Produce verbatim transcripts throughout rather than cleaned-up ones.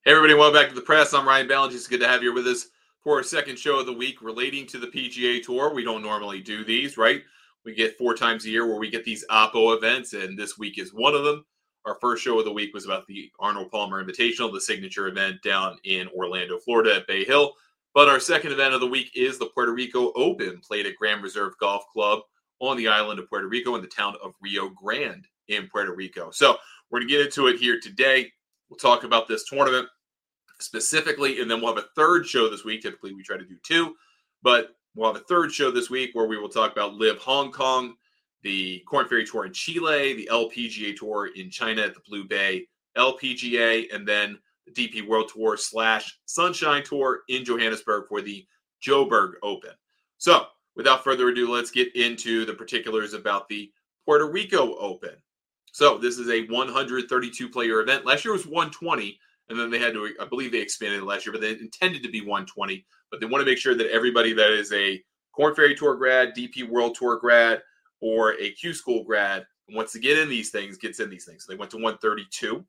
Hey, everybody, welcome back to the press. I'm Ryan Ballinger. It's good to have you with us for our second show of the week relating to the P G A Tour. We don't normally do these, right? We get four times a year where we get these Oppo events, and this week is one of them. Our first show of the week was about the Arnold Palmer Invitational, the signature event down in Orlando, Florida at Bay Hill. But our second event of the week is the Puerto Rico Open, played at Grand Reserve Golf Club on the island of Puerto Rico in the town of Rio Grande in Puerto Rico. So we're going to get into it here today. We'll talk about this tournament specifically, and then we'll have a third show this week. Typically, we try to do two, but we'll have a third show this week where we will talk about Live Hong Kong, the Korn Ferry Tour in Chile, the L P G A Tour in China at the Blue Bay L P G A, and then the D P World Tour slash Sunshine Tour in Johannesburg for the Joburg Open. So, without further ado, let's get into the particulars about the Puerto Rico Open. So, this is a one hundred thirty-two player event. Last year was one hundred twenty. And then they had to, I believe they expanded it last year, but they intended to be one hundred twenty. But they want to make sure that everybody that is a Korn Ferry Tour grad, D P World Tour grad, or a Q School grad and wants to get in these things, gets in these things. So they went to one hundred thirty-two.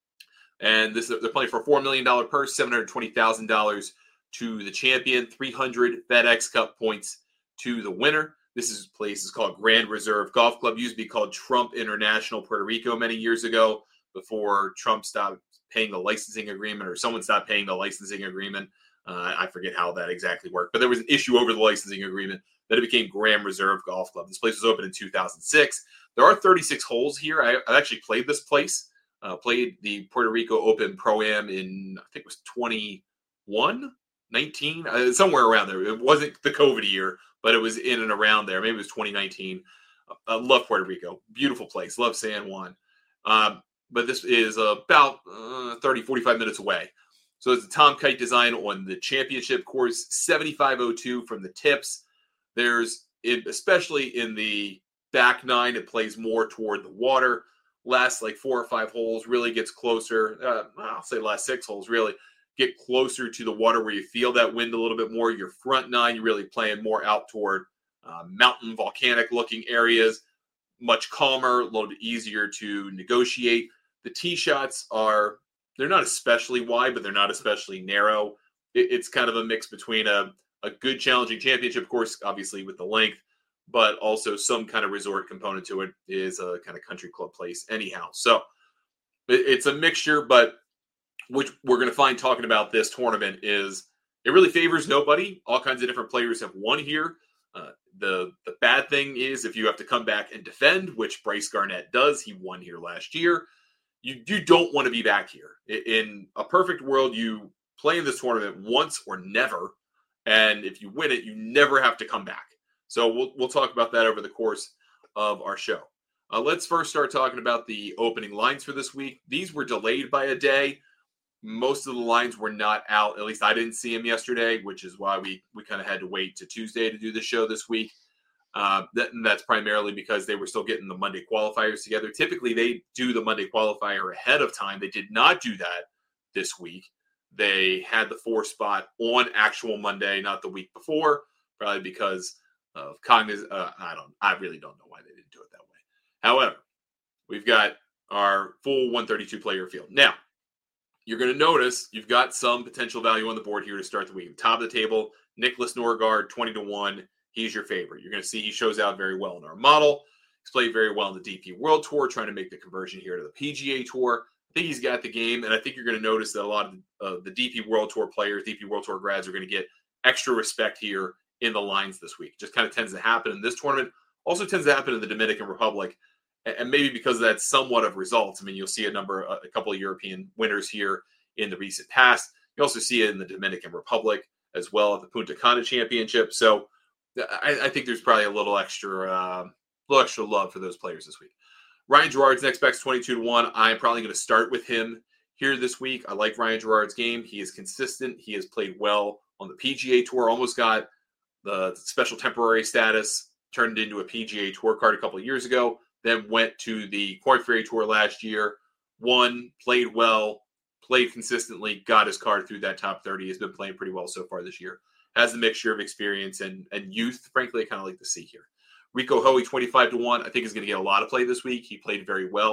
And this they're playing for a four million dollars purse, seven hundred twenty thousand dollars to the champion, three hundred FedEx Cup points to the winner. This is place is called Grand Reserve Golf Club. Used to be called Trump International Puerto Rico many years ago before Trump stopped paying the licensing agreement, or someone stopped paying the licensing agreement. Uh, I forget how that exactly worked, but there was an issue over the licensing agreement that it became Grand Reserve Golf Club. This place was opened in two thousand six. There are thirty-six holes here. I, I actually played this place, uh, played the Puerto Rico Open Pro-Am in, I think it was twenty-one, nineteen, uh, somewhere around there. It wasn't the COVID year, but it was in and around there. Maybe it was twenty nineteen. I uh, love Puerto Rico. Beautiful place. Love San Juan. Um, But this is about uh, thirty, forty-five minutes away. So it's a Tom Kite design on the championship course, seventy-five oh two from the tips. There's, especially in the back nine, it plays more toward the water. Last like four or five holes really gets closer. Uh, I'll say last six holes really get closer to the water where you feel that wind a little bit more. Your front nine, you're really playing more out toward uh, mountain, volcanic looking areas. Much calmer, a little bit easier to negotiate. The tee shots are, they're not especially wide, but they're not especially narrow. It, it's kind of a mix between a, a good challenging championship course, obviously with the length, but also some kind of resort component to it. It is a kind of country club place anyhow. So it, it's a mixture, but which we're going to find talking about this tournament is it really favors nobody. All kinds of different players have won here. Uh, the, the bad thing is if you have to come back and defend, which Bryce Garnett does, he won here last year. You, you don't want to be back here. In a perfect world, you play in this tournament once or never, and if you win it, you never have to come back. So we'll we'll talk about that over the course of our show. Uh, let's first start talking about the opening lines for this week. These were delayed by a day. Most of the lines were not out. At least I didn't see them yesterday, which is why we we kind of had to wait to Tuesday to do the show this week. Uh, that, and that's primarily because they were still getting the Monday qualifiers together. Typically, they do the Monday qualifier ahead of time. They did not do that this week. They had the four spot on actual Monday, not the week before, probably because of cognizant. Uh, I don't. I really don't know why they didn't do it that way. However, we've got our full one thirty-two player field. Now, you're going to notice you've got some potential value on the board here to start the week. Top of the table, Nicholas Norgard, twenty to one. He's your favorite. You're going to see he shows out very well in our model. He's played very well in the D P World Tour, trying to make the conversion here to the P G A Tour. I think he's got the game, and I think you're going to notice that a lot of uh, the D P World Tour players, D P World Tour grads, are going to get extra respect here in the lines this week. It just kind of tends to happen in this tournament. Also tends to happen in the Dominican Republic, and maybe because that's somewhat of results. I mean, you'll see a number, a couple of European winners here in the recent past. You also see it in the Dominican Republic as well at the Punta Cana Championship. So I, I think there's probably a little extra, uh, little extra love for those players this week. Ryan Gerard's next back's twenty-two to one. I'm probably going to start with him here this week. I like Ryan Gerard's game. He is consistent. He has played well on the P G A Tour. Almost got the special temporary status turned into a P G A Tour card a couple of years ago. Then went to the Korn Ferry Tour last year. Won, played well, played consistently, got his card through that top thirty. Has been playing pretty well so far this year. Has a mixture of experience and, and youth, frankly, I kind of like to see here. Rico Hoey, twenty-five to one, I think is going to get a lot of play this week. He played very well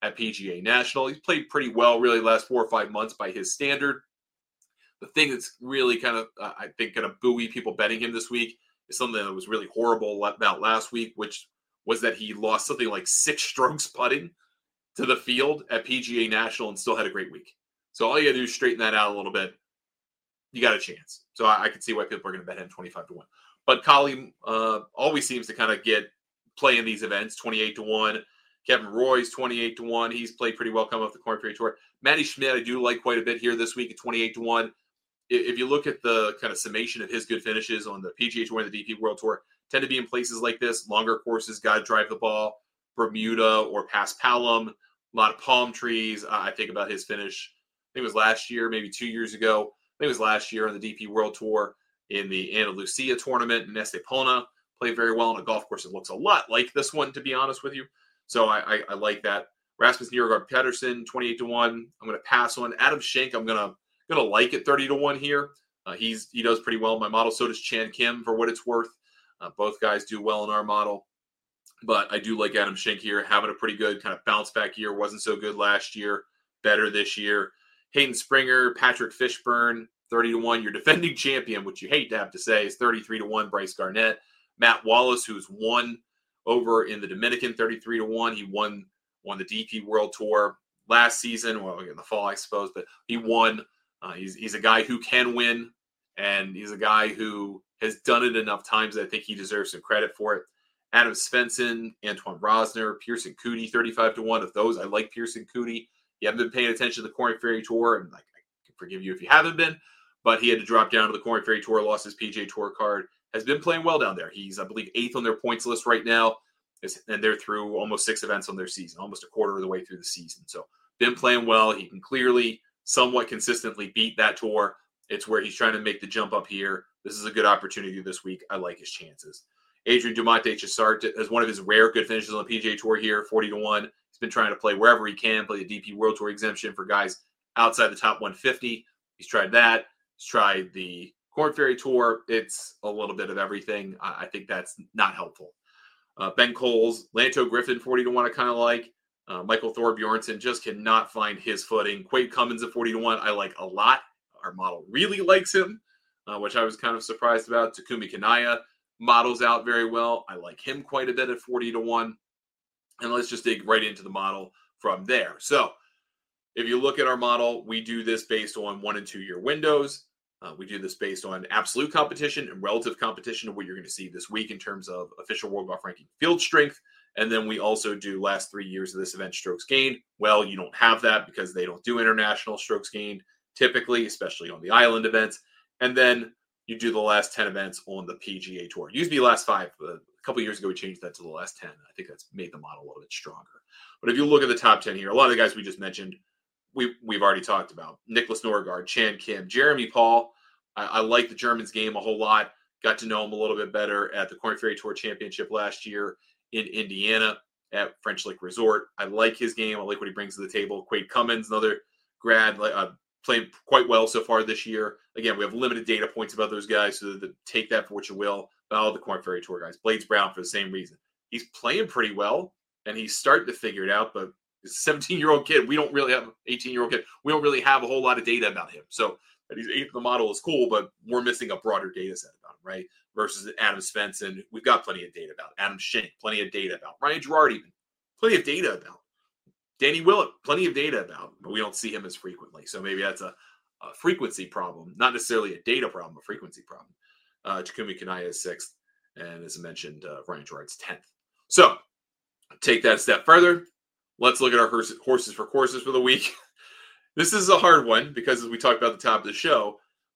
at P G A National. He's played pretty well, really, the last four or five months by his standard. The thing that's really kind of, uh, I think, going to buoy people betting him this week is something that was really horrible about last week, which was that he lost something like six strokes putting to the field at P G A National and still had a great week. So all you got to do is straighten that out a little bit. You got a chance. So I, I can see why people are going to bet him twenty-five to one. But Collie uh, always seems to kind of get play in these events, twenty-eight to one. Kevin Roy's twenty-eight to one. He's played pretty well coming off the Korn Ferry Tour. Matty Schmidt, I do like quite a bit here this week at twenty-eight to one. If you look at the kind of summation of his good finishes on the P G A Tour and the D P World Tour, tend to be in places like this, longer courses, got to drive the ball, Bermuda or past Palom, a lot of palm trees. Uh, I think about his finish. I think it was last year, maybe two years ago. I think it was last year on the D P World Tour in the Ana Lucia tournament in Estepona. Played very well on a golf course. It looks a lot like this one, to be honest with you. So I, I, I like that. Rasmus Niergaard Pedersen, twenty-eight to one. I'm going to pass on. Adam Schenk, I'm going to going to like at thirty to one here. Uh, he's He does pretty well in my model. So does Chan Kim, for what it's worth. Uh, both guys do well in our model. But I do like Adam Schenk here, having a pretty good kind of bounce back year. Wasn't so good last year. Better this year. Hayden Springer, Patrick Fishburne, thirty to one. Your defending champion, which you hate to have to say, is thirty-three to one. Bryce Garnett. Matt Wallace, who's won over in the Dominican, thirty-three to one. He won, won the D P World Tour last season. Well, in the fall, I suppose. But he won. Uh, he's, he's a guy who can win. And he's a guy who has done it enough times that I think he deserves some credit for it. Adam Svensson, Antoine Rosner, Pearson Coody, thirty-five to one. Of those, I like Pearson Coody. You haven't been paying attention to the Korn Ferry Tour, and like, I can forgive you if you haven't been, but he had to drop down to the Korn Ferry Tour, lost his P G A Tour card, has been playing well down there. He's, I believe, eighth on their points list right now, and they're through almost six events on their season, almost a quarter of the way through the season. So been playing well. He can clearly, somewhat consistently beat that tour. It's where he's trying to make the jump up here. This is a good opportunity this week. I like his chances. Adrian Dumonte Chassart has one of his rare good finishes on the P G A Tour here, forty to one. He's been trying to play wherever he can, play the D P World Tour exemption for guys outside the top one fifty. He's tried that. He's tried the Korn Ferry Tour. It's a little bit of everything. I think that's not helpful. Uh, Ben Coles, Lanto Griffin, forty to one, I kind of like. Uh, Michael Thor Bjornsson just cannot find his footing. Quade Cummins at forty to one, I like a lot. Our model really likes him, uh, which I was kind of surprised about. Takumi Kanaya models out very well. I like him quite a bit at forty to one. And let's just dig right into the model from there. So if you look at our model, we do this based on one and two year windows. Uh, we do this based on absolute competition and relative competition of what you're going to see this week in terms of official World Golf Ranking field strength. And then we also do last three years of this event strokes gained. Well, you don't have that because they don't do international strokes gained typically, especially on the island events. And then you do the last ten events on the P G A Tour. It used to be the last five. But a couple years ago, we changed that to the last ten. I think that's made the model a little bit stronger. But if you look at the top ten here, a lot of the guys we just mentioned, we, we've already talked about. Nicholas Norgard, Chan Kim, Jeremy Paul. I, I like the German's game a whole lot. Got to know him a little bit better at the Korn Ferry Tour Championship last year in Indiana at French Lake Resort. I like his game. I like what he brings to the table. Quade Cummins, another grad, uh, playing quite well so far this year. Again, we have limited data points about those guys, so that, take that for what you will. But all the Korn Ferry Tour guys. Blades Brown for the same reason. He's playing pretty well, and he's starting to figure it out, but he's a seventeen-year-old kid. We don't really have an eighteen-year-old kid. We don't really have a whole lot of data about him. So that he's eighth in the model is cool, but we're missing a broader data set about him, right? Versus Adam Svensson, we've got plenty of data about. Adam Schenk, plenty of data about. Ryan Gerard, even. Plenty of data about. Danny Willett, plenty of data about, but we don't see him as frequently. So maybe that's a, a frequency problem, not necessarily a data problem, a frequency problem. Uh, Takumi Kanaya is sixth, and as I mentioned, uh, Ryan Gerard's tenth. So take that a step further. Let's look at our horses, horses for courses for the week. This is a hard one because, as we talked about at the top of the show,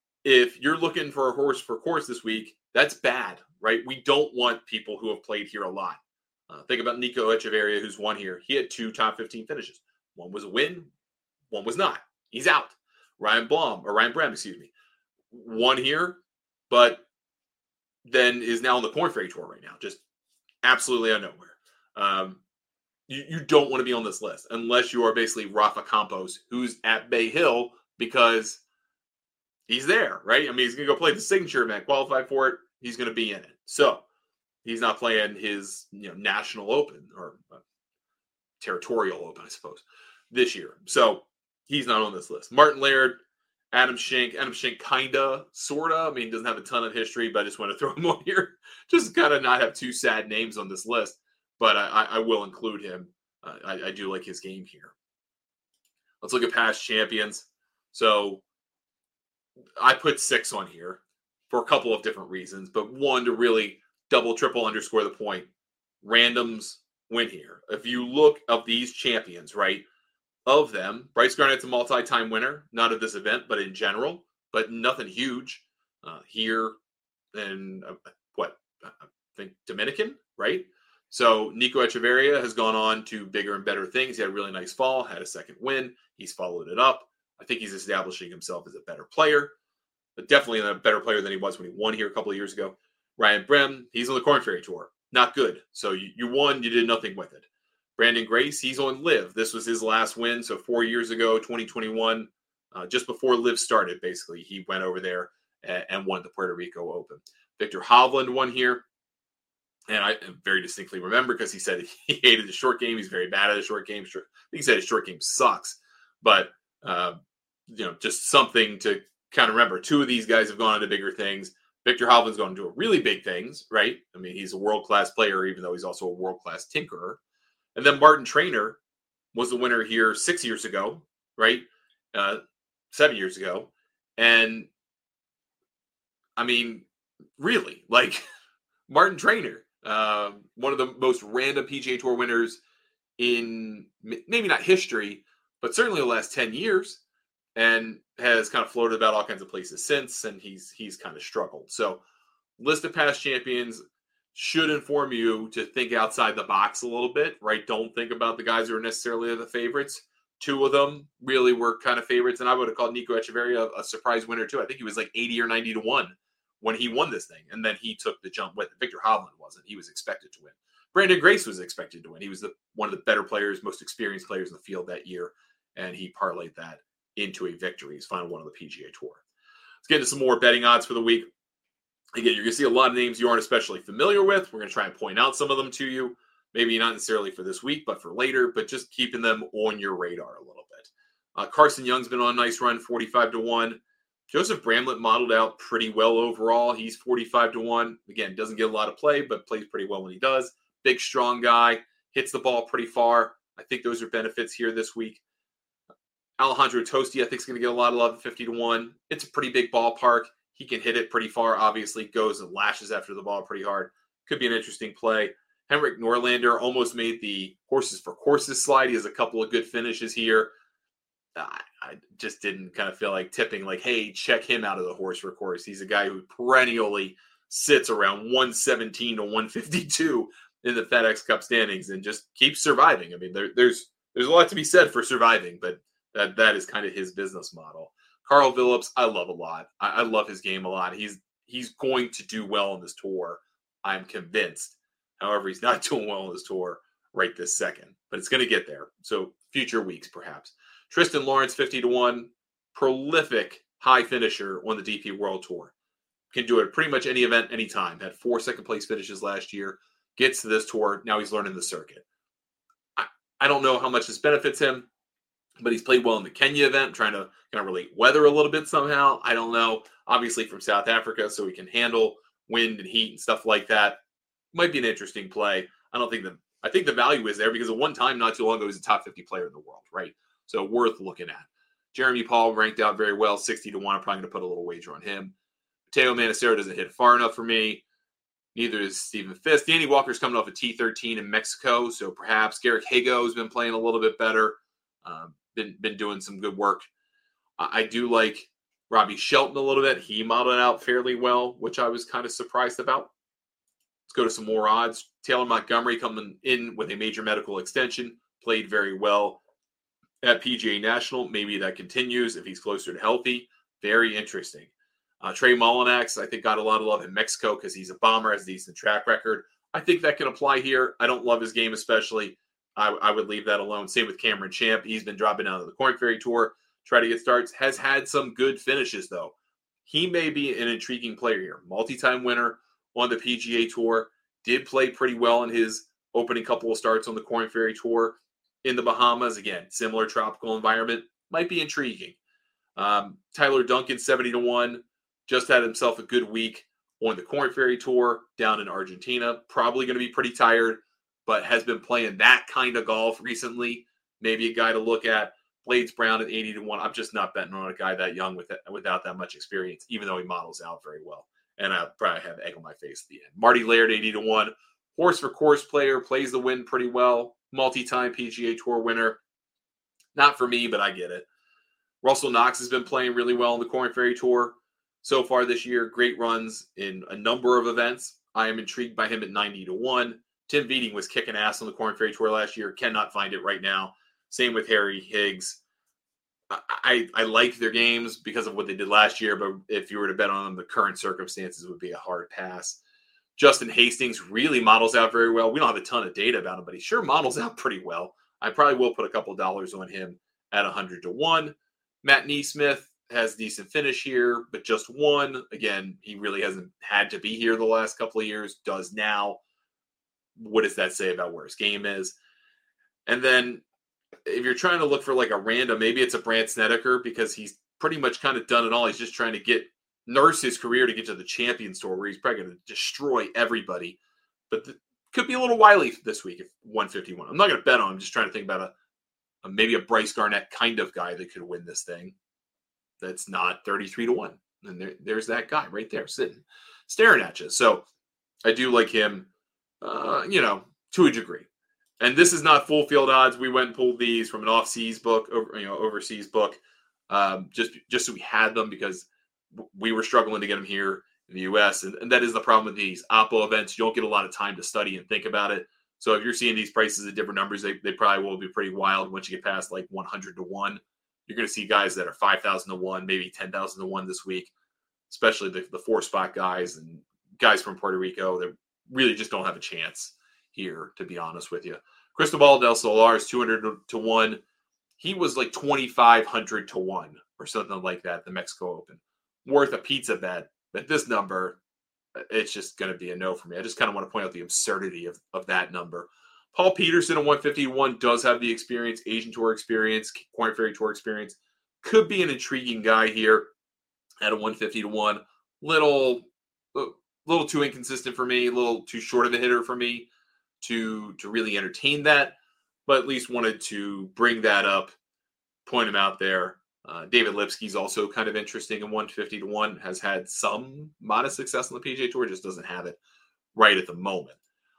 if you're looking for a horse for course this week, that's bad, right? We don't want people who have played here a lot. Uh, think about Nico Echeverria, who's won here. He had two top fifteen finishes. One was a win, one was not. He's out. Ryan Blum, or Ryan Brem, excuse me, won here, but then is now on the Korn Ferry Tour right now, just absolutely out of nowhere. Um, you, you don't want to be on this list unless you are basically Rafa Campos, who's at Bay Hill because he's there, right? I mean, he's going to go play the signature event, qualify for it. He's going to be in it. So he's not playing his, you know, national open or uh, Territorial Open, I suppose, this year. So he's not on this list. Martin Laird, Adam Schenk. Adam Schenk kinda, sorta. I mean, doesn't have a ton of history, but I just want to throw him on here. Just kind of not have two sad names on this list, but I, I will include him. Uh, I, I do like his game here. Let's look at past champions. So I put six on here for a couple of different reasons, but one, to really double, triple underscore the point. Randoms win here. If you look of these champions, right, of them, Bryce Garnett's a multi-time winner, not of this event, but in general, but nothing huge uh, here. And uh, what, I think Dominican, right? So Nico Echeverria has gone on to bigger and better things. He had a really nice fall, had a second win. He's followed it up. I think he's establishing himself as a better player, but definitely a better player than he was when he won here a couple of years ago. Ryan Brehm, he's on the Korn Ferry Tour. Not good. So you, you won, you did nothing with it. Brandon Grace, he's on Live. This was his last win. So four years ago, twenty twenty-one, uh, just before Live started, basically, he went over there and, and won the Puerto Rico Open. Victor Hovland won here. And I very distinctly remember because he said he hated the short game. He's very bad at the short game. Sure, he said his short game sucks. But, uh, you know, just something to kind of remember. Two of these guys have gone on to bigger things. Victor Hovland's going to do really big things, right? I mean, he's a world-class player, even though he's also a world-class tinkerer. And then Martin Traynor was the winner here six years ago, right? Uh, seven years ago. And, I mean, really, like, Martin Traynor, uh, one of the most random P G A Tour winners in maybe not history, but certainly the last ten years. And has kind of floated about all kinds of places since, and he's he's kind of struggled. So, list of past champions should inform you to think outside the box a little bit, right? Don't think about the guys who are necessarily the favorites. Two of them really were kind of favorites, and I would have called Nico Echeverria a, a surprise winner too. I think he was like eighty or ninety to one when he won this thing, and then he took the jump with it. Victor Hovland wasn't. He was expected to win. Brandon Grace was expected to win. He was the one of the better players, most experienced players in the field that year, and he parlayed that into a victory. He's final one on the P G A Tour. Let's get into some more betting odds for the week. Again, you're going to see a lot of names you aren't especially familiar with. We're going to try and point out some of them to you. Maybe not necessarily for this week, but for later, but just keeping them on your radar a little bit. Uh, Carson Young's been on a nice run, forty-five to one. Joseph Bramlett modeled out pretty well overall. He's forty-five to one. Again, doesn't get a lot of play, but plays pretty well when he does. Big, strong guy. Hits the ball pretty far. I think those are benefits here this week. Alejandro Tosti, I think, is going to get a lot of love at fifty to one. It's a pretty big ballpark. He can hit it pretty far, obviously. Goes and lashes after the ball pretty hard. Could be an interesting play. Henrik Norlander almost made the horses for courses slide. He has a couple of good finishes here. I, I just didn't kind of feel like tipping, like, hey, check him out of the horse for course. He's a guy who perennially sits around one seventeen to one fifty-two in the FedEx Cup standings and just keeps surviving. I mean, there, there's there's a lot to be said for surviving, but That that is kind of his business model. Carl Phillips, I love a lot. I, I love his game a lot. He's he's going to do well on this tour. I'm convinced. However, he's not doing well on this tour right this second, but it's going to get there. So future weeks, perhaps. Tristan Lawrence, fifty to one, prolific high finisher on the D P World Tour. Can do it pretty much any event, anytime. Had four second place finishes last year. Gets to this tour. Now he's learning the circuit. I, I don't know how much this benefits him, but he's played well in the Kenya event. I'm trying to kind of relate weather a little bit somehow. I don't know. Obviously from South Africa, so he can handle wind and heat and stuff like that. Might be an interesting play. I don't think the I think the value is there because at one time, not too long ago, he was a top fifty player in the world, right? So worth looking at. Jeremy Paul ranked out very well, sixty to one. I'm probably going to put a little wager on him. Mateo Manacero doesn't hit far enough for me. Neither is Stephen Fisk. Danny Walker's coming off a T thirteen in Mexico, so perhaps Garrick Hago has been playing a little bit better. Um, been been doing some good work. I, I do like Robbie Shelton a little bit. He modeled out fairly well, which I was kind of surprised about. Let's go to some more odds. Taylor Montgomery coming in with a major medical extension. Played very well at P G A National. Maybe that continues if he's closer to healthy. Very interesting. Uh, Trey Mullinax, I think, got a lot of love in Mexico because he's a bomber, has a decent track record. I think that can apply here. I don't love his game especially. I, I would leave that alone. Same with Cameron Champ. He's been dropping out of the Korn Ferry Tour. Try to get starts. Has had some good finishes, though. He may be an intriguing player here. Multi-time winner on the P G A Tour. Did play pretty well in his opening couple of starts on the Korn Ferry Tour. in the Bahamas. Again, similar tropical environment. Might be intriguing. Um, Tyler Duncan, seventy to one. Just had himself a good week on the Korn Ferry Tour down in Argentina. Probably going to be pretty tired, but has been playing that kind of golf recently. Maybe a guy to look at. Blades Brown at eighty to one. I'm just not betting on a guy that young with that, without that much experience, even though he models out very well. And I'll probably have egg on my face at the end. Marty Laird, eighty to one. Horse for course player, plays the wind pretty well. Multi-time P G A Tour winner. Not for me, but I get it. Russell Knox has been playing really well on the Korn Ferry Tour so far this year. Great runs in a number of events. I am intrigued by him at ninety to one. Tim Vieding was kicking ass on the Korn Ferry Tour last year. Cannot find it right now. Same with Harry Higgs. I, I, I like their games because of what they did last year, but if you were to bet on them, the current circumstances would be a hard pass. Justin Hastings really models out very well. We don't have a ton of data about him, but he sure models out pretty well. I probably will put a couple dollars on him at one hundred to one. Matt Neesmith has decent finish here, but just one. Again, he really hasn't had to be here the last couple of years, does now. What does that say about where his game is? And then if you're trying to look for like a random, maybe it's a Brandt Snedeker because he's pretty much kind of done it all. He's just trying to get nurse his career to get to the Champions Tour where he's probably going to destroy everybody. But the, could be a little wily this week if one fifty-one. I'm not going to bet on him. I'm just trying to think about a maybe a Bryce Garnett kind of guy that could win this thing. That's not thirty-three to one. And there, there's that guy right there sitting, staring at you. So I do like him, uh, you know, to a degree. And this is not full field odds. We went and pulled these from an off-seas book, over, you know, overseas book, um, just, just so we had them because we were struggling to get them here in the U S. And, and that is the problem with these Oppo events. You don't get a lot of time to study and think about it. So if you're seeing these prices at different numbers, they, they probably will be pretty wild once you get past like one hundred to one. You're going to see guys that are five thousand to one, maybe ten thousand to one this week, especially the, the four-spot guys and guys from Puerto Rico that really just don't have a chance here, to be honest with you. Cristobal del Solar is two hundred to one. He was like twenty-five hundred to one or something like that at the Mexico Open. Worth a pizza bet. But this number, it's just going to be a no for me. I just kind of want to point out the absurdity of, of that number. Paul Peterson at one fifty-one does have the experience, Asian Tour experience, Korn Ferry Tour experience. Could be an intriguing guy here at a one fifty to one. Little, little too inconsistent for me, a little too short of a hitter for me to, to really entertain that. But at least wanted to bring that up, point him out there. Uh, David Lipsky's also kind of interesting in one fifty to one, has had some modest success on the P G A Tour, just doesn't have it right at the moment.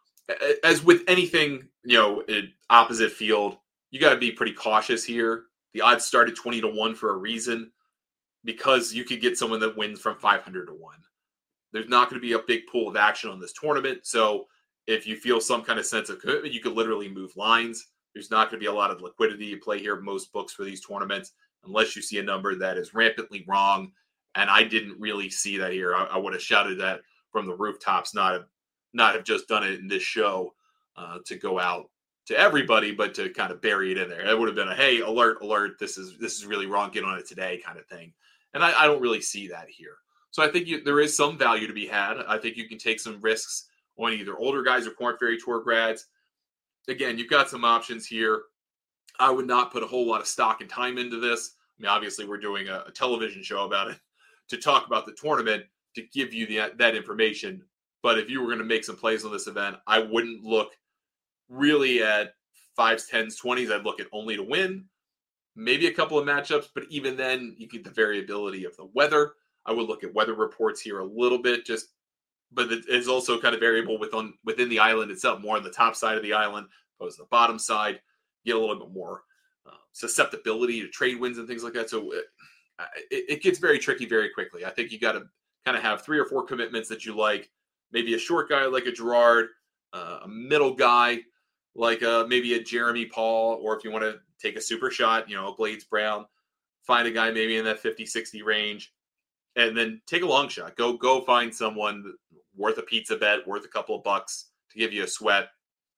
As with anything, you know, opposite field, you got to be pretty cautious here. The odds started twenty to one for a reason, because you could get someone that wins from five hundred to one. There's not going to be a big pool of action on this tournament. So if you feel some kind of sense of commitment, you could literally move lines. There's not going to be a lot of liquidity to play here. Most books for these tournaments, unless you see a number that is rampantly wrong. And I didn't really see that here. I, I would have shouted that from the rooftops, not have, not have just done it in this show uh, to go out to everybody, but to kind of bury it in there. It would have been a, hey, alert, alert, this is this is really wrong, get on it today kind of thing. And I, I don't really see that here. So I think you, there is some value to be had. I think you can take some risks on either older guys or Korn Ferry Tour grads. Again, you've got some options here. I would not put a whole lot of stock and time into this. I mean, obviously, we're doing a, a television show about it to talk about the tournament, to give you the, that information. But if you were going to make some plays on this event, I wouldn't look really at fives, tens, twenties. I'd look at only to win, maybe a couple of matchups. But even then, you get the variability of the weather. I would look at weather reports here a little bit, just, but it's also kind of variable within, within the island itself, more on the top side of the island opposed to the bottom side. You get a little bit more uh, susceptibility to trade winds and things like that. So it, it, it gets very tricky very quickly. I think you got to kind of have three or four commitments that you like. Maybe a short guy like a Gerard, uh, a middle guy like a, maybe a Jeremy Paul, or if you want to take a super shot, you know, a Blades Brown, find a guy maybe in that fifty, sixty range, and then take a long shot. Go, go find someone worth a pizza bet, worth a couple of bucks to give you a sweat.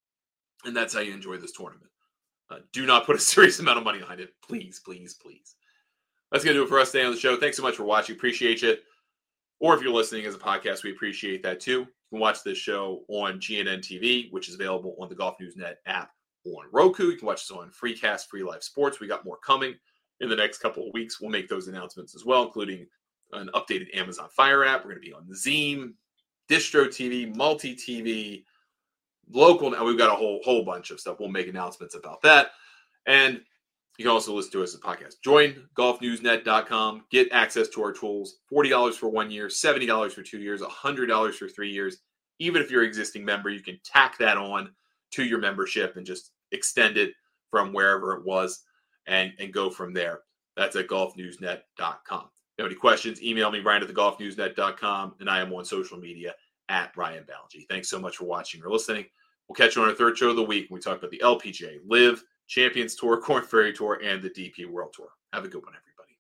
And that's how you enjoy this tournament. Uh, do not put a serious amount of money behind it. Please, please, please. That's going to do it for us today on the show. Thanks so much for watching. Appreciate you. Or if you're listening as a podcast, we appreciate that too. You can watch this show on G N N T V, which is available on the Golf News Net app on Roku. You can watch us on Freecast, Free Life Sports. We got more coming in the next couple of weeks. We'll make those announcements as well, including an updated Amazon Fire app. We're going to be on the Zeem, Distro T V, Multi-T V, local. Now we've got a whole whole bunch of stuff. We'll make announcements about that. And you can also listen to us as a podcast. Join golf news net dot com. Get access to our tools. forty dollars for one year, seventy dollars for two years, one hundred dollars for three years. Even if you're an existing member, you can tack that on to your membership and just extend it from wherever it was and, and go from there. That's at golf news net dot com. If you have any questions, email me, Ryan at the golf news net dot com, and I am on social media at Ryan Ballengee. Thanks so much for watching or listening. We'll catch you on our third show of the week when we talk about the L P G A, Live, Champions Tour, Korn Ferry Tour, and the D P World Tour. Have a good one, everyone.